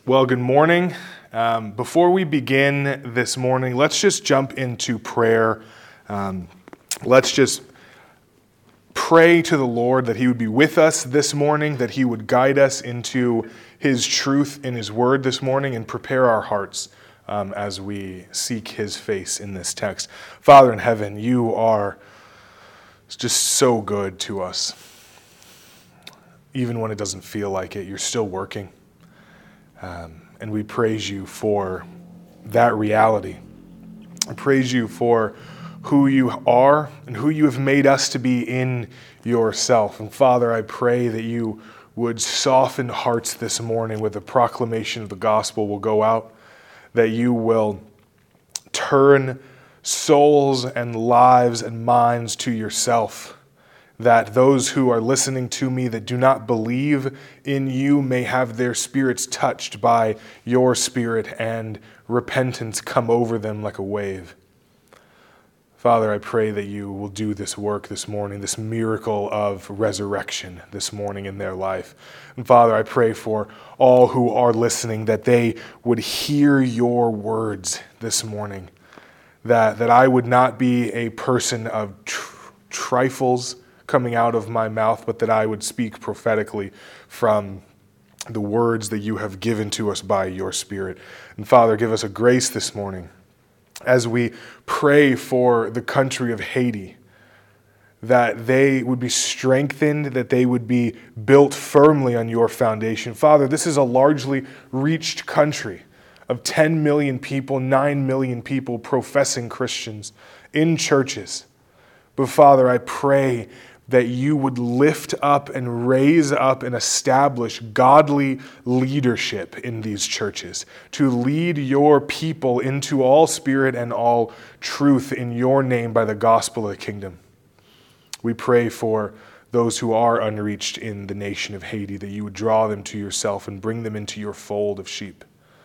Well, good morning. Before we begin this morning, let's just jump into prayer. Let's just pray to the Lord that He would be with us this morning, that He would guide us into His truth in His word this morning, and prepare our hearts as we seek His face in this text. Father in heaven, You are just so good to us. Even when it doesn't feel like it, You're still working. And we praise You for that reality. I praise You for who You are and who You have made us to be in Yourself. And Father, I pray that You would soften hearts this morning with the proclamation of the gospel will go out, that You will turn souls and lives and minds to Yourself, that those who are listening to me that do not believe in You may have their spirits touched by Your Spirit and repentance come over them like a wave. Father, I pray that You will do this work this morning, this miracle of resurrection this morning in their life. And Father, I pray for all who are listening that they would hear Your words this morning, that I would not be a person of trifles coming out of my mouth, but that I would speak prophetically from the words that You have given to us by Your Spirit. And Father, give us a grace this morning as we pray for the country of Haiti, that they would be strengthened, that they would be built firmly on Your foundation. Father, this is a largely reached country of 10 million people, 9 million people professing Christians in churches. But Father, I pray that You would lift up and raise up and establish godly leadership in these churches to lead Your people into all spirit and all truth in Your name by the gospel of the kingdom. We pray for those who are unreached in the nation of Haiti, that You would draw them to Yourself and bring them into Your fold of sheep.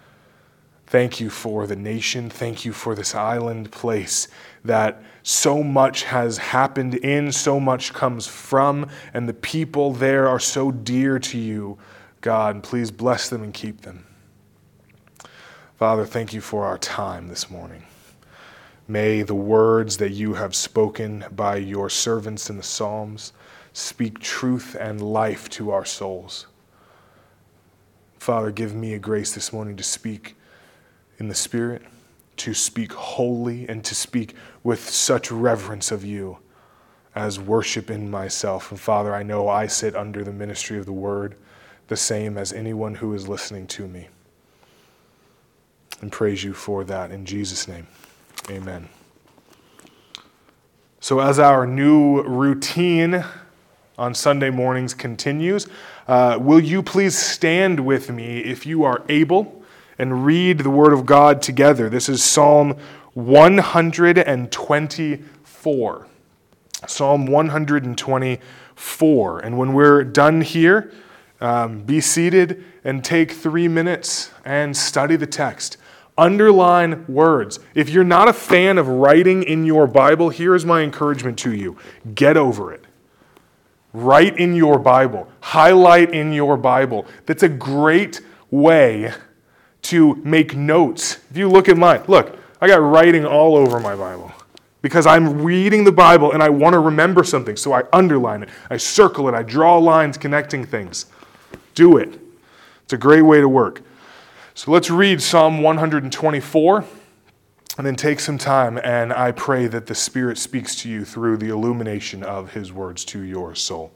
Thank You for the nation. Thank You for this island place that so much has happened in, so much comes from, and the people there are so dear to You, God. And please bless them and keep them. Father, thank You for our time this morning. May the words that You have spoken by Your servants in the Psalms speak truth and life to our souls. Father, give me a grace this morning to speak in the Spirit, to speak wholly, and to speak with such reverence of You as worship in myself. And Father, I know I sit under the ministry of the Word, the same as anyone who is listening to me. And praise You for that in Jesus' name. Amen. So as our new routine on Sunday mornings continues, will you please stand with me if you are able and read the Word of God together. This is Psalm 124. Psalm 124. And when we're done here, be seated and take 3 minutes and study the text. Underline words. If you're not a fan of writing in your Bible, here is my encouragement to you. Get over it. Write in your Bible. Highlight in your Bible. That's a great way to make notes. If you look at mine, look, I got writing all over my Bible because I'm reading the Bible and I want to remember something, so I underline it, I circle it, I draw lines connecting things. Do it. It's a great way to work. So let's read Psalm 124 and then take some time, and I pray that the Spirit speaks to you through the illumination of His words to your soul.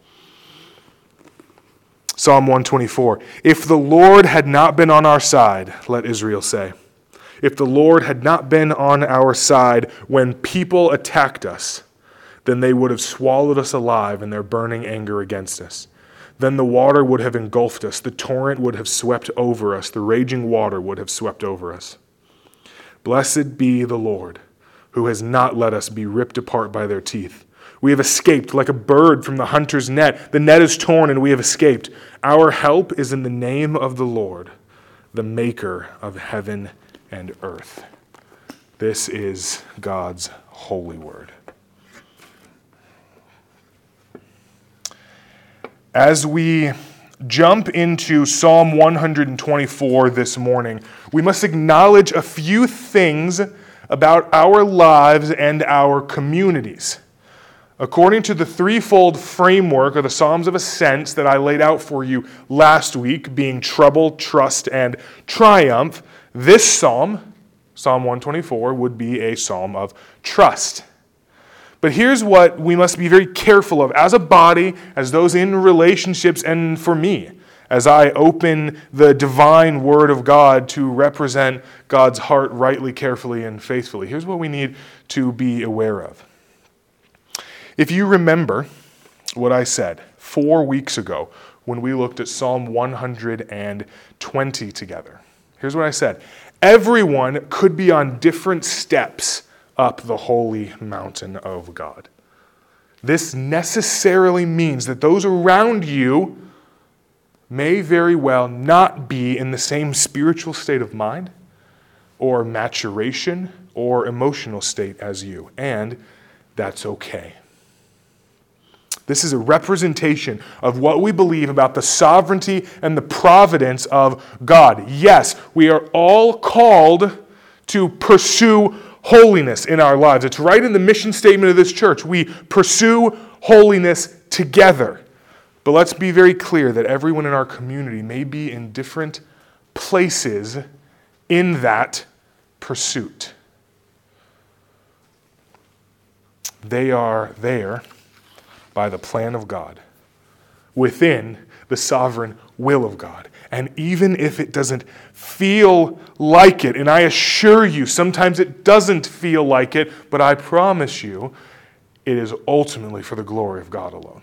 Psalm 124. If the Lord had not been on our side, let Israel say. If the Lord had not been on our side when people attacked us, then they would have swallowed us alive in their burning anger against us. Then the water would have engulfed us, the torrent would have swept over us, the raging water would have swept over us. Blessed be the Lord, who has not let us be ripped apart by their teeth. We have escaped like a bird from the hunter's net. The net is torn and we have escaped. Our help is in the name of the Lord, the maker of heaven and earth. This is God's holy word. As we jump into Psalm 124 this morning, we must acknowledge a few things about our lives and our communities. According to the threefold framework of the Psalms of Ascent that I laid out for you last week, being trouble, trust, and triumph, this psalm, Psalm 124, would be a psalm of trust. But here's what we must be very careful of as a body, as those in relationships, and for me, as I open the divine word of God to represent God's heart rightly, carefully, and faithfully. Here's what we need to be aware of. If you remember what I said 4 weeks ago when we looked at Psalm 120 together, here's what I said. Everyone could be on different steps up the holy mountain of God. This necessarily means that those around you may very well not be in the same spiritual state of mind or maturation or emotional state as you, and that's okay. This is a representation of what we believe about the sovereignty and the providence of God. Yes, we are all called to pursue holiness in our lives. It's right in the mission statement of this church. We pursue holiness together. But let's be very clear that everyone in our community may be in different places in that pursuit. They are there by the plan of God, within the sovereign will of God. And even if it doesn't feel like it, and I assure you, sometimes it doesn't feel like it, but I promise you, it is ultimately for the glory of God alone.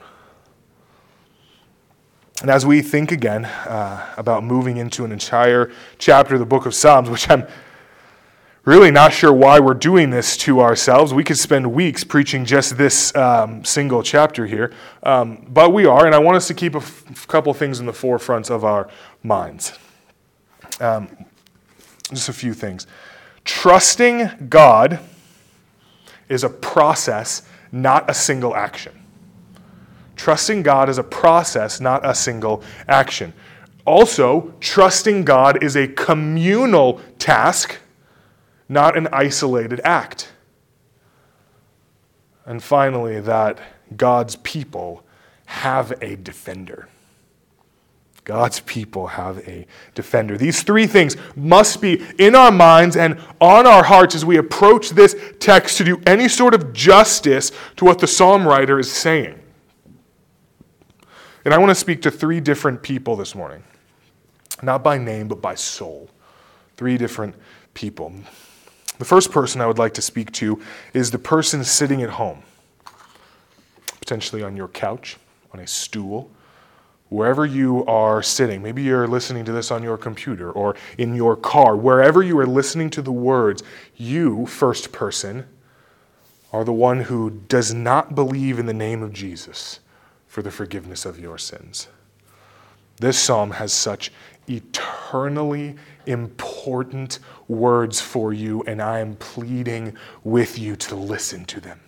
And as we think again about moving into an entire chapter of the book of Psalms, which I'm really not sure why we're doing this to ourselves. We could spend weeks preaching just this single chapter here, but we are, and I want us to keep a couple things in the forefront of our minds. Just a few things. Trusting God is a process, not a single action. Trusting God is a process, not a single action. Also, trusting God is a communal task, not an isolated act. And finally, that God's people have a defender. God's people have a defender. These three things must be in our minds and on our hearts as we approach this text to do any sort of justice to what the psalm writer is saying. And I want to speak to three different people this morning. Not by name, but by soul. Three different people. The first person I would like to speak to is the person sitting at home, potentially on your couch, on a stool, wherever you are sitting. Maybe you're listening to this on your computer or in your car. Wherever you are listening to the words, you, first person, are the one who does not believe in the name of Jesus for the forgiveness of your sins. This psalm has such eternally important words for you, and I am pleading with you to listen to them.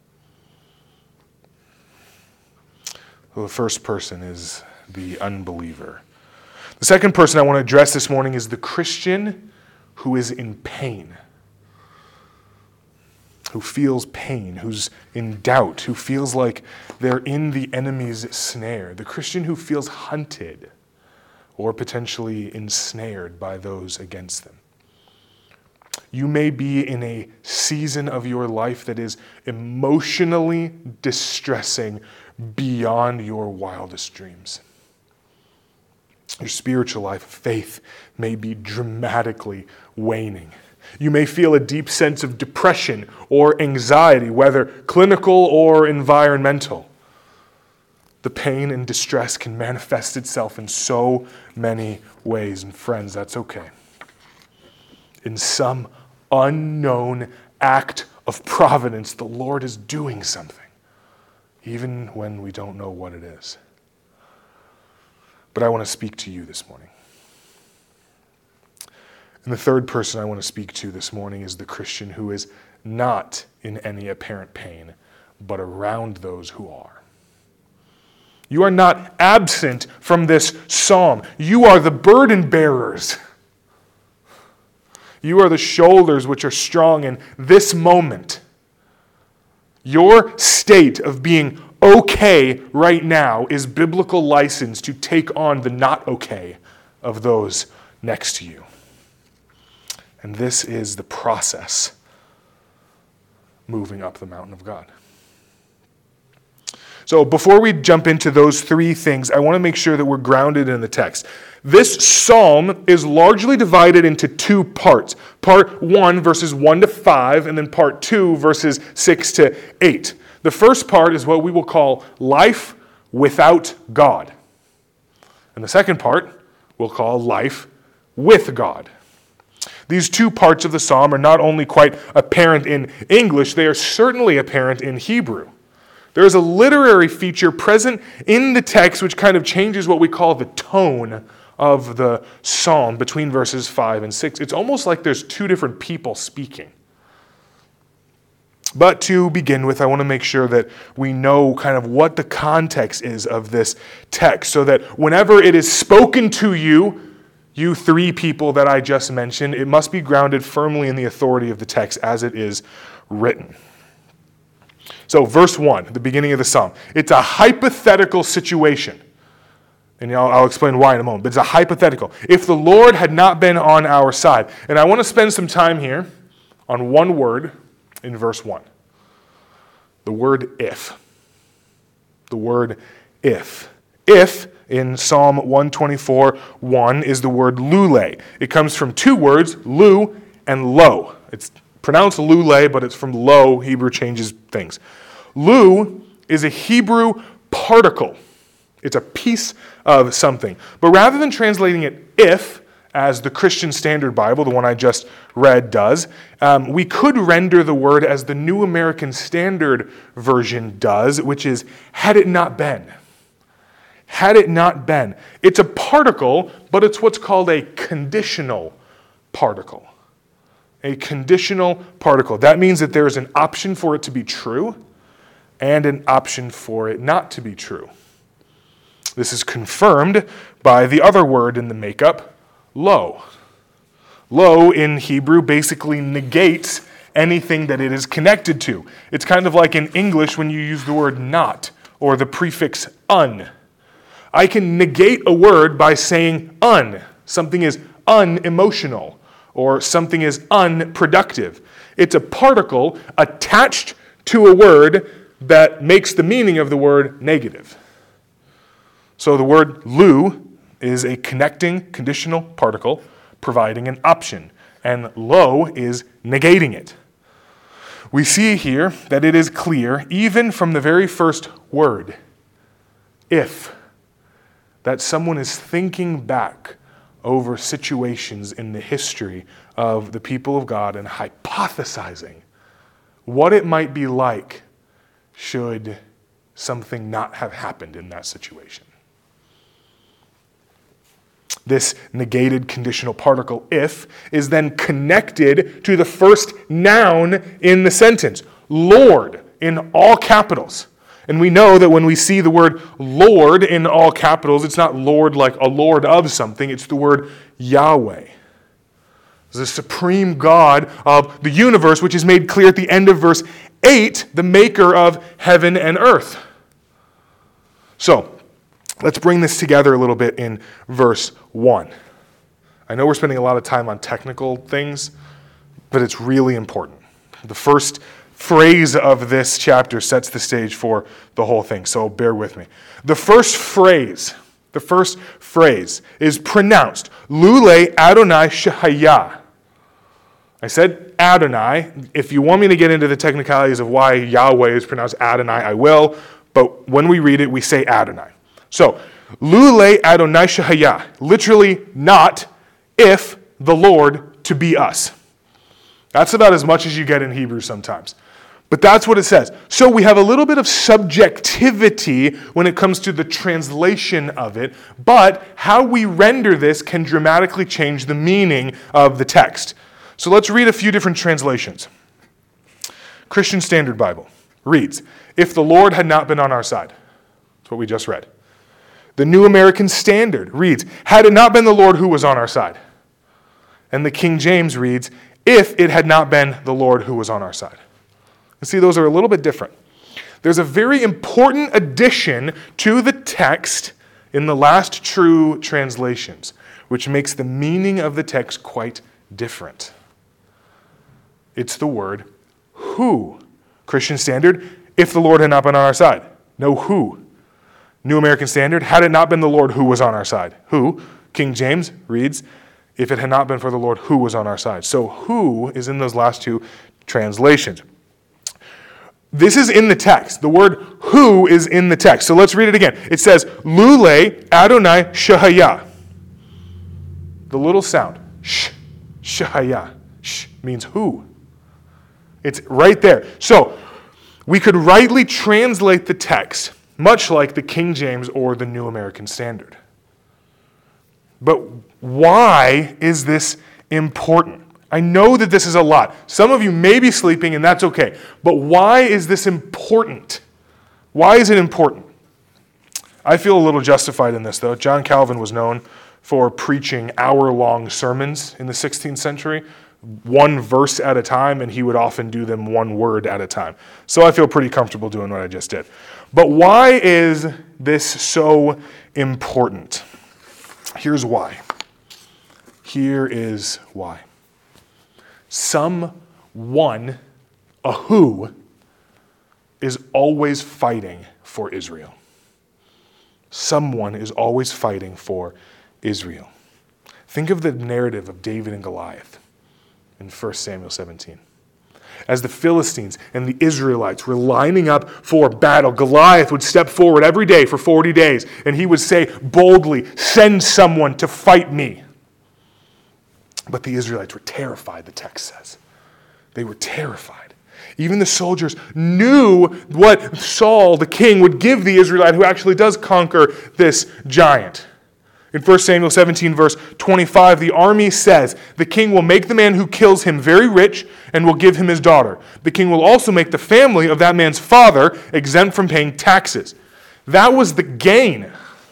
Well, the first person is the unbeliever. The second person I want to address this morning is the Christian who is in pain, who feels pain, who's in doubt, who feels like they're in the enemy's snare, the Christian who feels hunted or potentially ensnared by those against them. You may be in a season of your life that is emotionally distressing beyond your wildest dreams. Your spiritual life of faith may be dramatically waning. You may feel a deep sense of depression or anxiety, whether clinical or environmental. The pain and distress can manifest itself in so many ways. And friends, that's okay. In some unknown act of providence, the Lord is doing something, even when we don't know what it is. But I want to speak to you this morning. And the third person I want to speak to this morning is the Christian who is not in any apparent pain, but around those who are. You are not absent from this psalm. You are the burden bearers. You are the shoulders which are strong in this moment. Your state of being okay right now is biblical license to take on the not okay of those next to you. And this is the process moving up the mountain of God. So before we jump into those three things, I want to make sure that we're grounded in the text. This psalm is largely divided into two parts. Part 1, verses 1 to 5, and then part 2, verses 6 to 8. The first part is what we will call life without God. And the second part we'll call life with God. These two parts of the psalm are not only quite apparent in English, they are certainly apparent in Hebrew. There is a literary feature present in the text which kind of changes what we call the tone of the psalm between verses 5 and 6. It's almost like there's two different people speaking. But to begin with, I want to make sure that we know kind of what the context is of this text, so that whenever it is spoken to you, you three people that I just mentioned, it must be grounded firmly in the authority of the text as it is written. So verse 1, the beginning of the psalm. It's a hypothetical situation. And I'll explain why in a moment. But it's a hypothetical. If the Lord had not been on our side. And I want to spend some time here on one word in verse 1. The word if. The word if. If, in Psalm 124:1, is the word lule. It comes from two words, lu and lo. It's pronounced lule, but it's from lo. Hebrew changes things. Lu is a Hebrew particle. It's a piece of something. But rather than translating it if, as the Christian Standard Bible, the one I just read, does, we could render the word as the New American Standard Version does, which is, had it not been. Had it not been. It's a particle, but it's what's called a conditional particle. A conditional particle. That means that there is an option for it to be true and an option for it not to be true. This is confirmed by the other word in the makeup, lo. Lo in Hebrew basically negates anything that it is connected to. It's kind of like in English when you use the word not or the prefix un. I can negate a word by saying un. Something is unemotional or something is unproductive. It's a particle attached to a word that makes the meaning of the word negative. So the word lu is a connecting conditional particle providing an option, and lo is negating it. We see here that it is clear, even from the very first word, if, that someone is thinking back over situations in the history of the people of God and hypothesizing what it might be like should something not have happened in that situation. This negated conditional particle, if, is then connected to the first noun in the sentence, Lord, in all capitals. And we know that when we see the word Lord in all capitals, it's not Lord like a Lord of something, it's the word Yahweh. The supreme God of the universe, which is made clear at the end of verse 8, the maker of heaven and earth. So, let's bring this together a little bit in verse 1. I know we're spending a lot of time on technical things, but it's really important. The first phrase of this chapter sets the stage for the whole thing, so bear with me. The first phrase is pronounced, Lule Adonai Shehaya. I said Adonai. If you want me to get into the technicalities of why Yahweh is pronounced Adonai, I will, but when we read it, we say Adonai. So, Lule Adonai Shehaya, literally not if the Lord to be us. That's about as much as you get in Hebrew sometimes. But that's what it says. So we have a little bit of subjectivity when it comes to the translation of it, but how we render this can dramatically change the meaning of the text. So let's read a few different translations. Christian Standard Bible reads, if the Lord had not been on our side. That's what we just read. The New American Standard reads, "Had it not been the Lord who was on our side." And the King James reads, "If it had not been the Lord who was on our side." You see, those are a little bit different. There's a very important addition to the text in the last true translations, which makes the meaning of the text quite different. It's the word who. Christian Standard, "If the Lord had not been on our side." No who. New American Standard, "Had it not been the Lord who was on our side." Who. King James reads, "If it had not been for the Lord who was on our side." So who is in those last two translations. This is in the text. The word who is in the text. So let's read it again. It says, "Lule Adonai Shahaya." The little sound, sh, Shahaya. Sh means who. It's right there. So we could rightly translate the text much like the King James or the New American Standard. But why is this important? I know that this is a lot. Some of you may be sleeping, and that's okay. But why is this important? Why is it important? I feel a little justified in this, though. John Calvin was known for preaching hour-long sermons in the 16th century, one verse at a time, and he would often do them one word at a time. So I feel pretty comfortable doing what I just did. But why is this so important? Here's why. Here is why. Someone, a who, is always fighting for Israel. Someone is always fighting for Israel. Think of the narrative of David and Goliath in 1 Samuel 17. As the Philistines and the Israelites were lining up for battle, Goliath would step forward every day for 40 days, and he would say boldly, "Send someone to fight me." But the Israelites were terrified, the text says. They were terrified. Even the soldiers knew what Saul, the king, would give the Israelite who actually does conquer this giant. In 1 Samuel 17, verse 25, the army says, "The king will make the man who kills him very rich and will give him his daughter. The king will also make the family of that man's father exempt from paying taxes." That was the gain.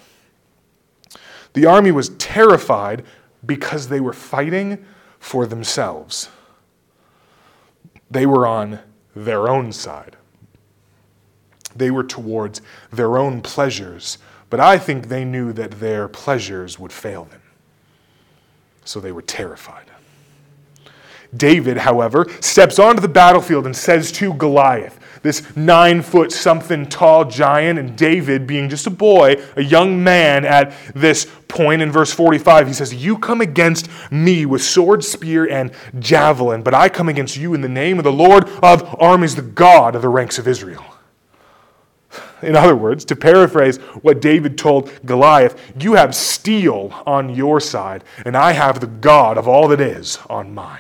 The army was terrified because they were fighting for themselves. They were on their own side. They were towards their own pleasures, but I think they knew that their pleasures would fail them. So they were terrified. David, however, steps onto the battlefield and says to Goliath, this 9-foot-something tall giant, and David, being just a boy, a young man at this point in verse 45, he says, "You come against me with sword, spear, and javelin, but I come against you in the name of the Lord of armies, the God of the ranks of Israel." In other words, to paraphrase what David told Goliath, you have steel on your side, and I have the God of all that is on mine.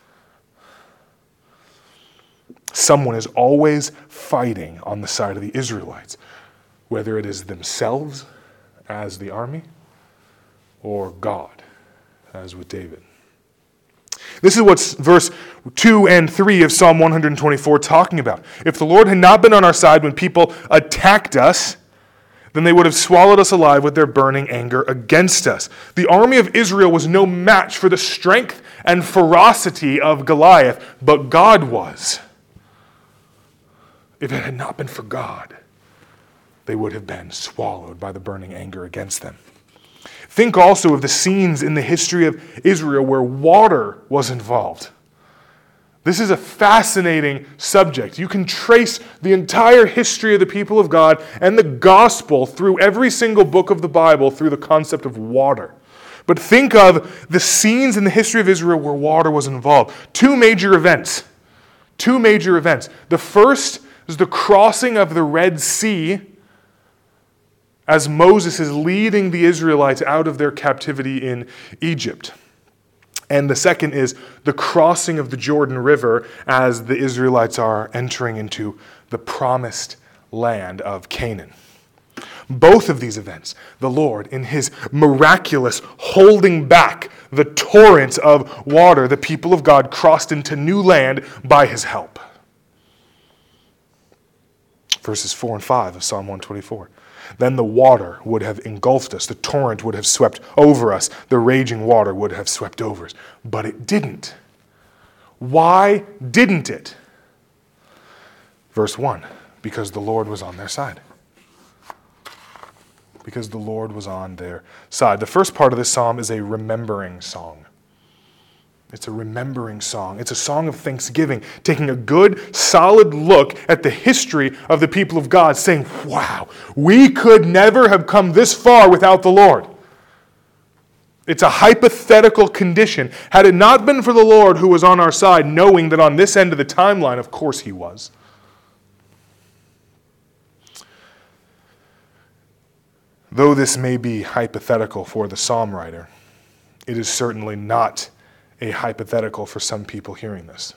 Someone is always fighting on the side of the Israelites, whether it is themselves as the army or God, as with David. This is what verse 2 and 3 of Psalm 124 talking about. If the Lord had not been on our side when people attacked us, then they would have swallowed us alive with their burning anger against us. The army of Israel was no match for the strength and ferocity of Goliath, but God was. If it had not been for God, they would have been swallowed by the burning anger against them. Think also of the scenes in the history of Israel where water was involved. This is a fascinating subject. You can trace the entire history of the people of God and the gospel through every single book of the Bible through the concept of water. But think of the scenes in the history of Israel where water was involved. Two major events. The first is the crossing of the Red Sea as Moses is leading the Israelites out of their captivity in Egypt. And the second is the crossing of the Jordan River as the Israelites are entering into the promised land of Canaan. Both of these events, the Lord, in his miraculous holding back the torrents of water, the people of God crossed into new land by his help. Verses 4 and 5 of Psalm 124. then the water would have engulfed us. The torrent would have swept over us. The raging water would have swept over us. But it didn't. Why didn't it? Verse 1, because the Lord was on their side. Because the Lord was on their side. The first part of this psalm is a remembering song. It's a remembering song. It's a song of thanksgiving, taking a good, solid look at the history of the people of God, saying, wow, we could never have come this far without the Lord. It's a hypothetical condition. Had it not been for the Lord who was on our side, knowing that on this end of the timeline, of course he was. Though this may be hypothetical for the psalm writer, it is certainly not a hypothetical for some people hearing this.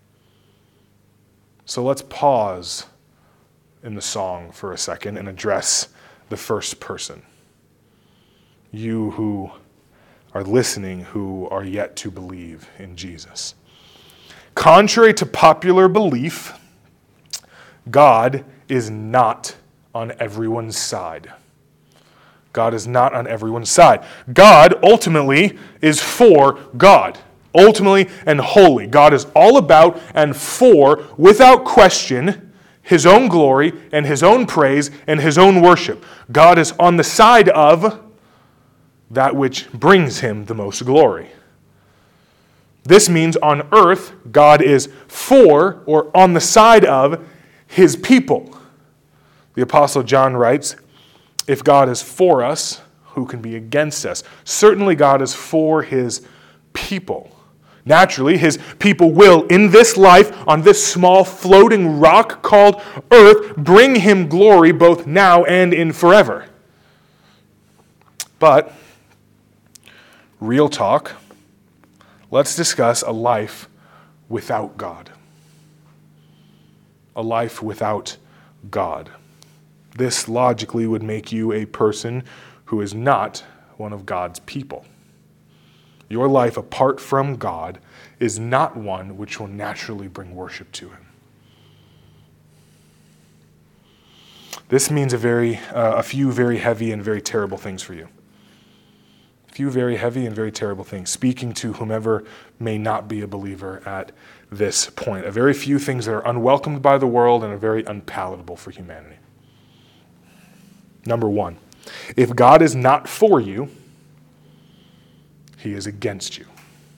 So let's pause in the song for a second and address the first person. You who are listening, who are yet to believe in Jesus. Contrary to popular belief, God is not on everyone's side. God is not on everyone's side. God ultimately is for God. Ultimately and wholly. God is all about and for, without question, his own glory and his own praise and his own worship. God is on the side of that which brings him the most glory. This means on earth, God is for or on the side of his people. The Apostle John writes, if God is for us, who can be against us? Certainly God is for his people. Naturally, his people will, in this life, on this small floating rock called earth, bring him glory both now and in forever. But, real talk, let's discuss a life without God. A life without God. This logically would make you a person who is not one of God's people. Your life apart from God is not one which will naturally bring worship to him. This means a few very heavy and very terrible things for you. A few very heavy and very terrible things, speaking to whomever may not be a believer at this point. A very few things that are unwelcomed by the world and are very unpalatable for humanity. Number one, if God is not for you, he is against you.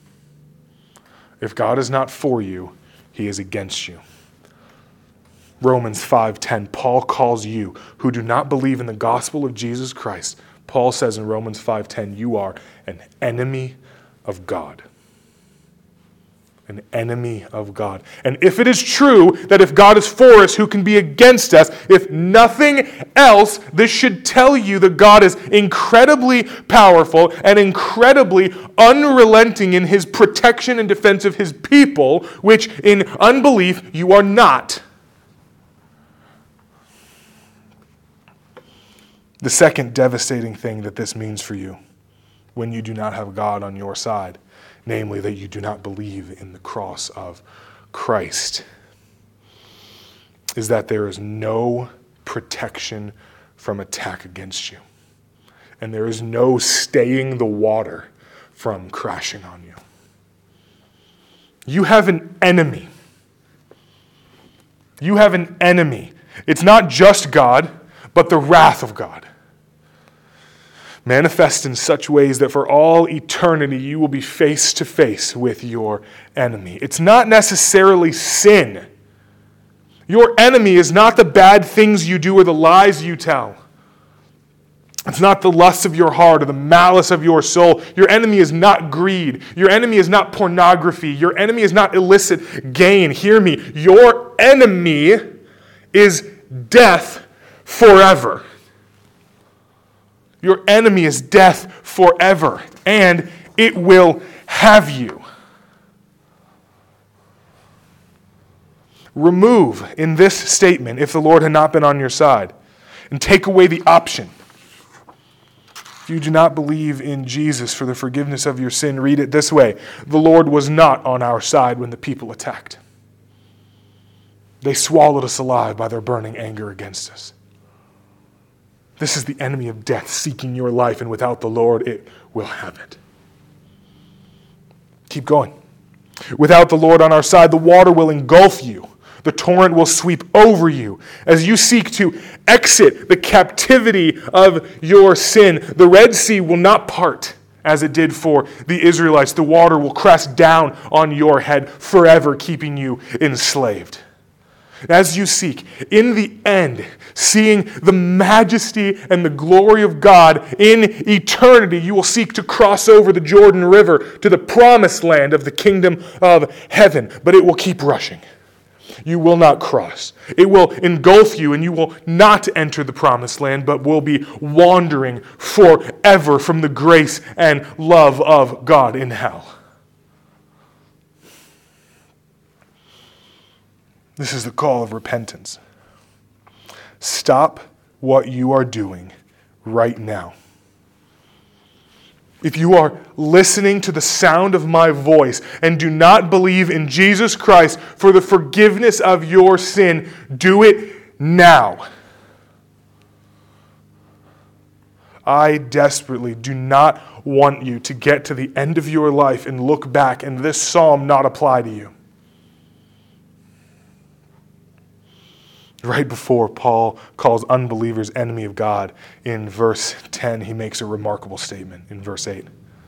If God is not for you, he is against you. Romans 5:10, Paul calls you who do not believe in the gospel of Jesus Christ. Paul says in Romans 5:10, you are an enemy of God. An enemy of God. And if it is true that if God is for us, who can be against us? If nothing else, this should tell you that God is incredibly powerful and incredibly unrelenting in his protection and defense of his people, which in unbelief you are not. The second devastating thing that this means for you when you do not have God on your side, namely that you do not believe in the cross of Christ, is that there is no protection from attack against you. And there is no staying the water from crashing on you. You have an enemy. You have an enemy. It's not just God, but the wrath of God. Manifest in such ways that for all eternity you will be face to face with your enemy. It's not necessarily sin. Your enemy is not the bad things you do or the lies you tell. It's not the lust of your heart or the malice of your soul. Your enemy is not greed. Your enemy is not pornography. Your enemy is not illicit gain. Hear me. Your enemy is death forever. Your enemy is death forever, and it will have you. Remove in this statement, if the Lord had not been on your side, and take away the option. If you do not believe in Jesus for the forgiveness of your sin, read it this way. The Lord was not on our side when the people attacked. They swallowed us alive by their burning anger against us. This is the enemy of death seeking your life, and without the Lord, it will have it. Keep going. Without the Lord on our side, the water will engulf you. The torrent will sweep over you. As you seek to exit the captivity of your sin, the Red Sea will not part as it did for the Israelites. The water will crash down on your head forever, keeping you enslaved. As you seek, in the end, seeing the majesty and the glory of God in eternity, you will seek to cross over the Jordan River to the promised land of the kingdom of heaven. But it will keep rushing. You will not cross. It will engulf you, and you will not enter the promised land, but will be wandering forever from the grace and love of God in hell. This is the call of repentance. Stop what you are doing right now. If you are listening to the sound of my voice and do not believe in Jesus Christ for the forgiveness of your sin, do it now. I desperately do not want you to get to the end of your life and look back and this psalm not apply to you. Right before Paul calls unbelievers enemy of God, in verse 10, he makes a remarkable statement in verse 8.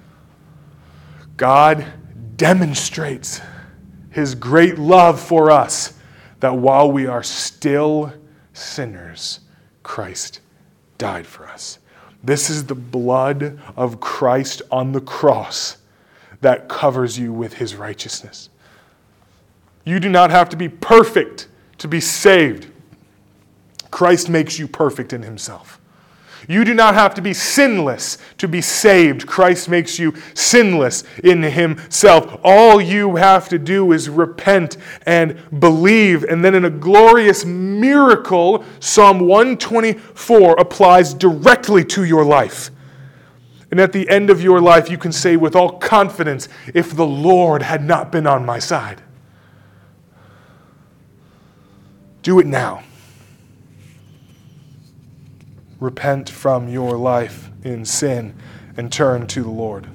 God demonstrates his great love for us, that while we are still sinners, Christ died for us. This is the blood of Christ on the cross that covers you with his righteousness. You do not have to be perfect to be saved. Christ makes you perfect in himself. You do not have to be sinless to be saved. Christ makes you sinless in himself. All you have to do is repent and believe. And then in a glorious miracle, Psalm 124 applies directly to your life. And at the end of your life, you can say with all confidence, if the Lord had not been on my side. Do it now. Repent from your life in sin and turn to the Lord.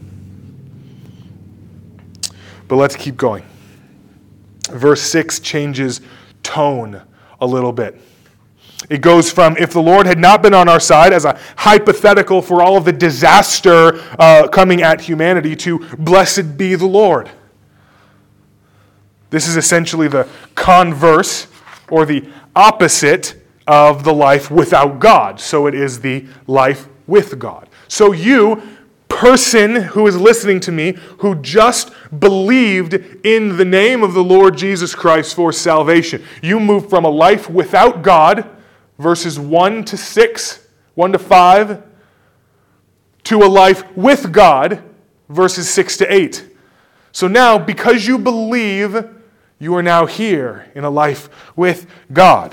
But let's keep going. Verse 6 changes tone a little bit. It goes from, if the Lord had not been on our side, as a hypothetical for all of the disaster coming at humanity, to blessed be the Lord. This is essentially the converse, or the opposite of the life without God. So it is the life with God. So you, person who is listening to me, who just believed in the name of the Lord Jesus Christ for salvation, you move from a life without God, verses 1 to 6, 1 to 5, to a life with God, verses 6 to 8. So now, because you believe, you are now here in a life with God.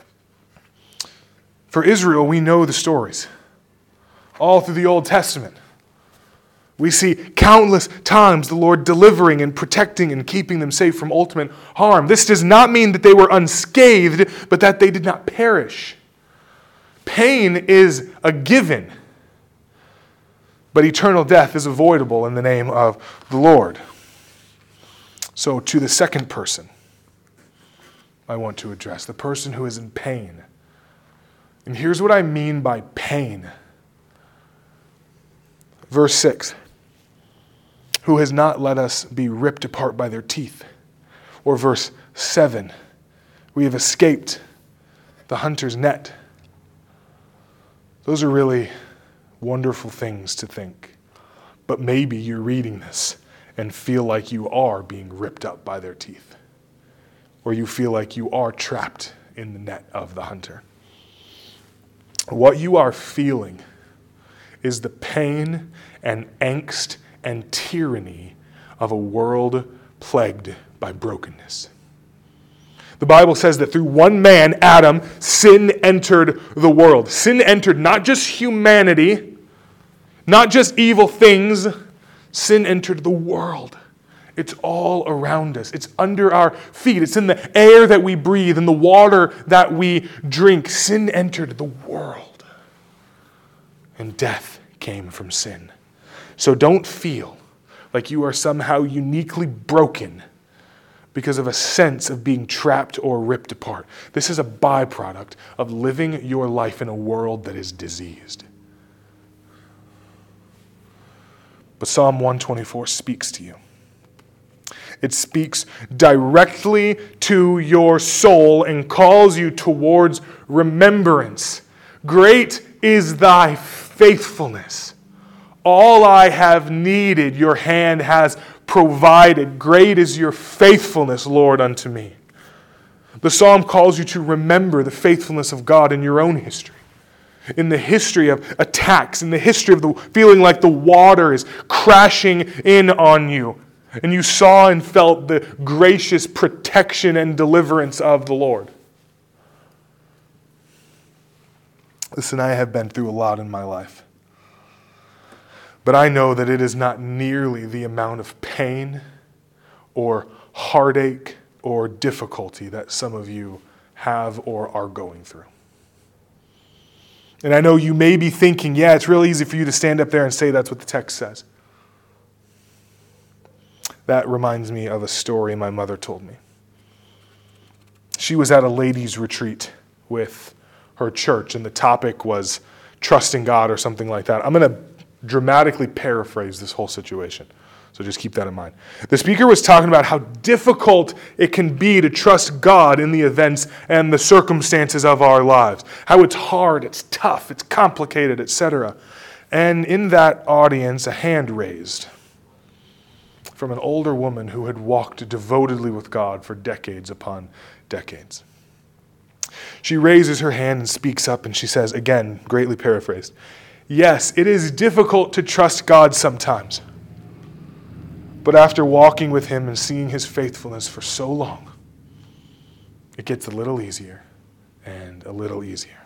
For Israel, we know the stories. All through the Old Testament. We see countless times the Lord delivering and protecting and keeping them safe from ultimate harm. This does not mean that they were unscathed, but that they did not perish. Pain is a given, but eternal death is avoidable in the name of the Lord. So to the second person, I want to address the person who is in pain. And here's what I mean by pain. Verse 6. Who has not let us be ripped apart by their teeth. Or verse 7. We have escaped the hunter's net. Those are really wonderful things to think. But maybe you're reading this and feel like you are being ripped up by their teeth. Or you feel like you are trapped in the net of the hunter. What you are feeling is the pain and angst and tyranny of a world plagued by brokenness. The Bible says that through one man, Adam, sin entered the world. Sin entered not just humanity, not just evil things. Sin entered the world. It's all around us. It's under our feet. It's in the air that we breathe and the water that we drink. Sin entered the world. and death came from sin. So don't feel like you are somehow uniquely broken because of a sense of being trapped or ripped apart. This is a byproduct of living your life in a world that is diseased. But Psalm 124 speaks to you. It speaks directly to your soul and calls you towards remembrance. Great is thy faithfulness. All I have needed, your hand has provided. Great is your faithfulness, Lord, unto me. The psalm calls you to remember the faithfulness of God in your own history. In the history of attacks, in the history of the feeling like the water is crashing in on you. And you saw and felt the gracious protection and deliverance of the Lord. Listen, I have been through a lot in my life. But I know that it is not nearly the amount of pain or heartache or difficulty that some of you have or are going through. And I know you may be thinking, yeah, it's real easy for you to stand up there and say that's what the text says. That reminds me of a story my mother told me. She was at a ladies' retreat with her church, and the topic was trusting God or something like that. I'm going to dramatically paraphrase this whole situation, so just keep that in mind. The speaker was talking about how difficult it can be to trust God in the events and the circumstances of our lives. How it's hard, it's tough, it's complicated, etc. And in that audience, a hand raised from an older woman who had walked devotedly with God for decades upon decades. She raises her hand and speaks up, and she says, again, greatly paraphrased, "Yes, it is difficult to trust God sometimes. But after walking with him and seeing his faithfulness for so long, it gets a little easier and a little easier."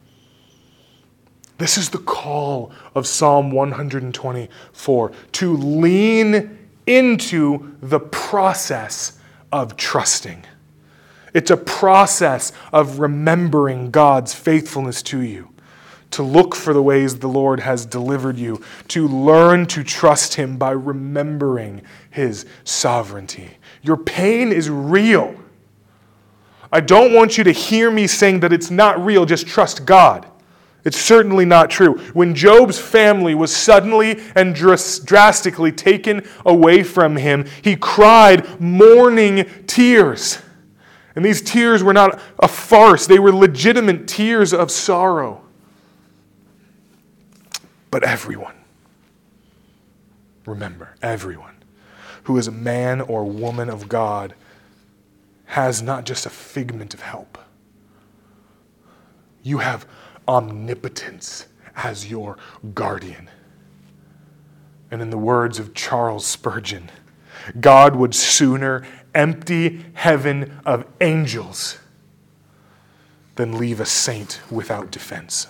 This is the call of Psalm 124, to lean into the process of trusting. It's a process of remembering God's faithfulness to you, to look for the ways the Lord has delivered you, to learn to trust him by remembering his sovereignty. Your pain is real. I don't want you to hear me saying that it's not real, just trust God. It's certainly not true. When Job's family was suddenly and drastically taken away from him, he cried mourning tears. And these tears were not a farce. They were legitimate tears of sorrow. But everyone, remember, everyone who is a man or woman of God has not just a figment of help. You have omnipotence as your guardian. And in the words of Charles Spurgeon, God would sooner empty heaven of angels than leave a saint without defense.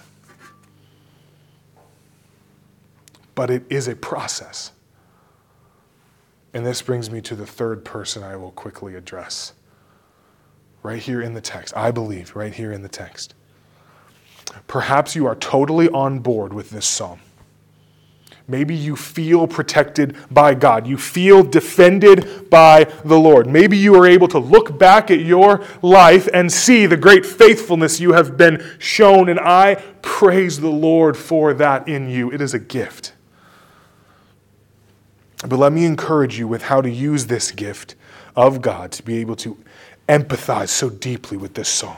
But it is a process. And this brings me to the third person I will quickly address. Right here in the text. I believe, right here in the text. Perhaps you are totally on board with this psalm. Maybe you feel protected by God. You feel defended by the Lord. Maybe you are able to look back at your life and see the great faithfulness you have been shown, and I praise the Lord for that in you. It is a gift. But let me encourage you with how to use this gift of God to be able to empathize so deeply with this psalm.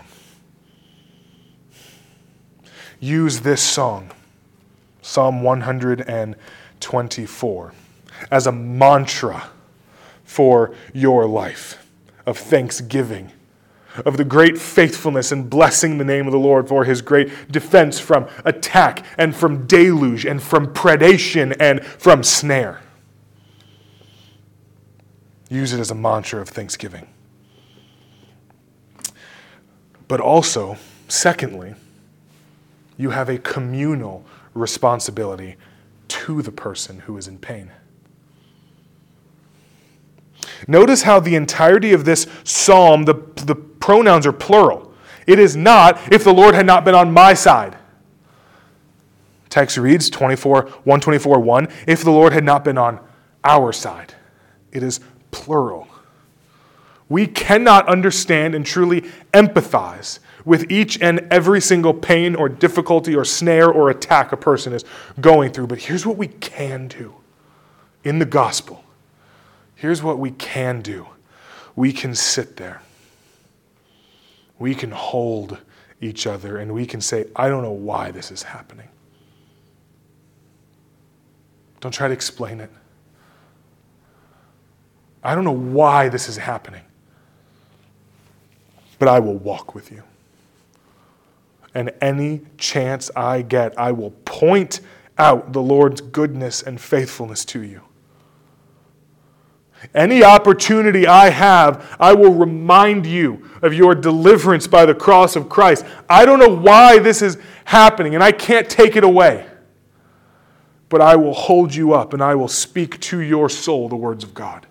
Use this song, Psalm 124, as a mantra for your life of thanksgiving, of the great faithfulness and blessing the name of the Lord for his great defense from attack and from deluge and from predation and from snare. Use it as a mantra of thanksgiving. But also, secondly, you have a communal responsibility to the person who is in pain. Notice how the entirety of this psalm, the pronouns are plural. It is not, if the Lord had not been on my side. Text reads 124:1, if the Lord had not been on our side. It is plural. We cannot understand and truly empathize with each and every single pain or difficulty or snare or attack a person is going through. But here's what we can do in the gospel. Here's what we can do. We can sit there. We can hold each other and we can say, I don't know why this is happening. Don't try to explain it. I don't know why this is happening, but I will walk with you. And any chance I get, I will point out the Lord's goodness and faithfulness to you. Any opportunity I have, I will remind you of your deliverance by the cross of Christ. I don't know why this is happening, and I can't take it away. But I will hold you up, and I will speak to your soul the words of God.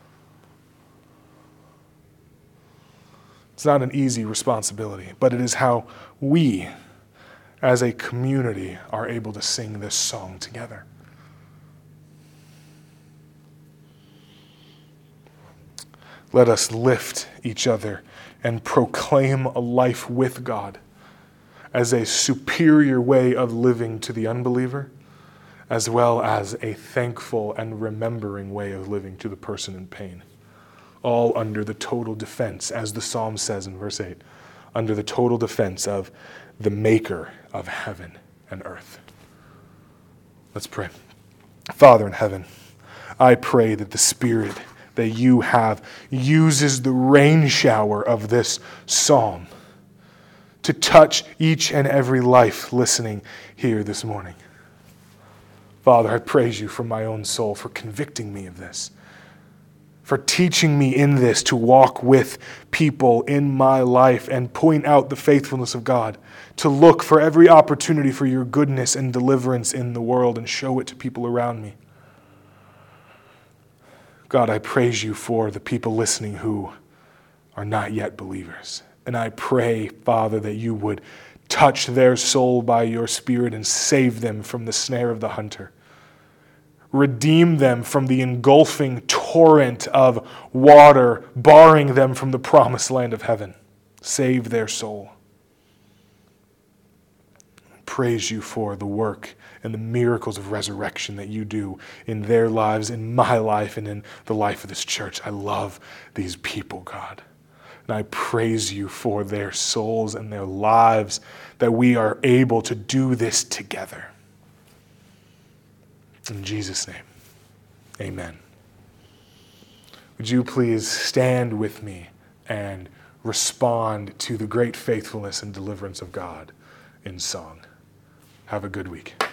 It's not an easy responsibility, but it is how we, as a community, are able to sing this song together. Let us lift each other and proclaim a life with God as a superior way of living to the unbeliever, as well as a thankful and remembering way of living to the person in pain. All under the total defense, as the Psalm says in verse 8, under the total defense of the maker of heaven and earth. Let's pray. Father in heaven, I pray that the Spirit that you have uses the rain shower of this psalm to touch each and every life listening here this morning. Father, I praise you for my own soul for convicting me of this, for teaching me in this to walk with people in my life and point out the faithfulness of God, to look for every opportunity for your goodness and deliverance in the world and show it to people around me. God, I praise you for the people listening who are not yet believers. And I pray, Father, that you would touch their soul by your Spirit and save them from the snare of the hunter. Redeem them from the engulfing torrent of water, barring them from the promised land of heaven. Save their soul. Praise you for the work and the miracles of resurrection that you do in their lives, in my life, and in the life of this church. I love these people, God. And I praise you for their souls and their lives, that we are able to do this together. In Jesus' name, amen. Would you please stand with me and respond to the great faithfulness and deliverance of God in song? Have a good week.